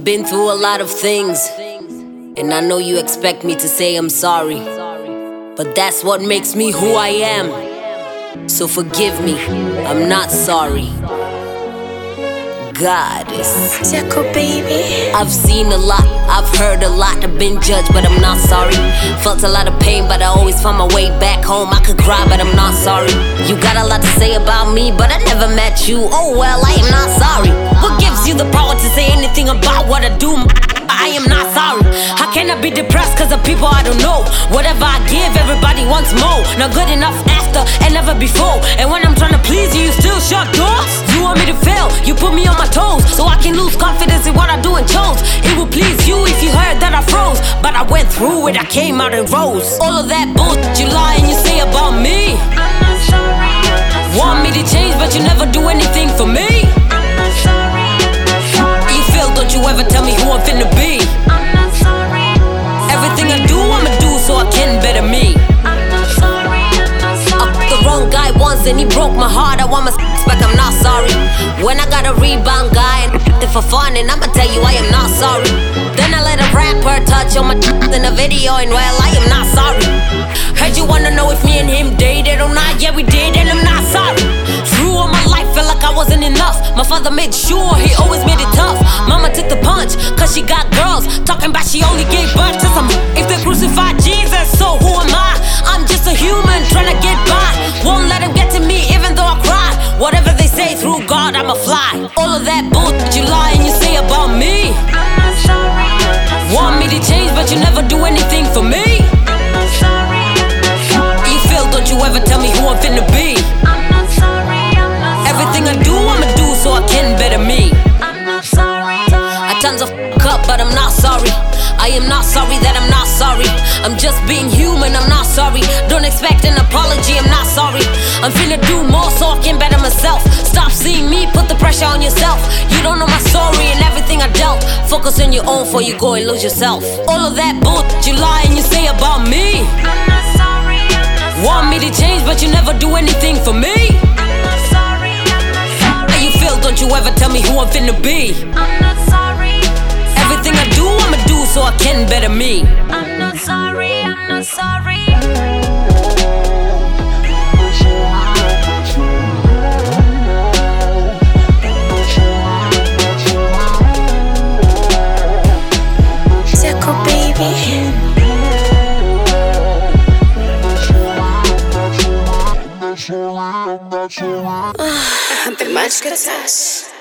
been through a lot of things, and I know you expect me to say I'm sorry, but that's what makes me who I am. So forgive me, I'm not sorry. Goddess. Tickle, baby. I've seen a lot, I've heard a lot, I've been judged, but I'm not sorry. Felt a lot of pain, but I always found my way back home. I could cry, but I'm not sorry. You got a lot to say about me, but I never met you. Oh well, I am not sorry. What gives you the power to say anything about what I do? I am not sorry. How can I be depressed cause of people I don't know? Whatever I give, everybody wants more. Not good enough after and never before. And when I'm trying to please you, you still shut doors. You want me to fail, you put me on my toes, so I can lose confidence in what I do and chose. It would please you if you heard that I froze, but I went through it, I came out and rose. All of that bullshit you lie and you say about me. I'm not sorry. Want me to change, but you never do anything for me. I'm not sorry. You feel, don't you ever tell me who I'm finna be. I'm not sorry. Everything I do, I'ma do so I can better me. I'm not sorry. I'm not sorry. The wrong guy once and he broke my heart. I want my back, I'm not sorry. When I got a rebound guy and it for fun, and I'ma tell you I am not sorry. Then I let a rapper touch on my in a video, and well, I am not sorry. Heard you wanna know if me and him dated or not? Yeah, we did, and I'm not sorry. Through all my life, felt like I wasn't enough. My father made sure he always made it tough. Mama took the punch, cause she got girls talking about she only gave birth to some. If they crucified Jesus, so who am I? I'm just a human trying to get by. Won't let him get to me even though I cry. Whatever they say, through God I'ma fly. All of that bullshit you lie and you say about me. I'm not sorry. Want me to change, but you never do anything for me. I'm not sorry. I'm not sorry. You feel, don't you ever tell me who I'm finna be. I'm not sorry. I'm not sorry. Everything I do, I'ma do so I can better me. I'm not sorry. I tons of up, but I'm not sorry. I am not sorry that I'm not sorry. I'm just being human, I'm not sorry. Don't expect an apology, I'm not sorry. I'm finna do more so I can better myself. Stop seeing me, put the pressure on yourself. You don't know my story and everything I dealt. Focus on your own before you go and lose yourself. All of that bullshit you lie and you say about me. I'm not sorry. I'm not sorry. Want me to change, but you never do anything for me. I'm not sorry. I'm not sorry. How you feel, don't you ever tell me who I'm finna be. I'm not sorry. Everything I do, I'ma do so I can better me. I'm not sorry. I'm not sorry. Tickle, baby. I've been much good at this.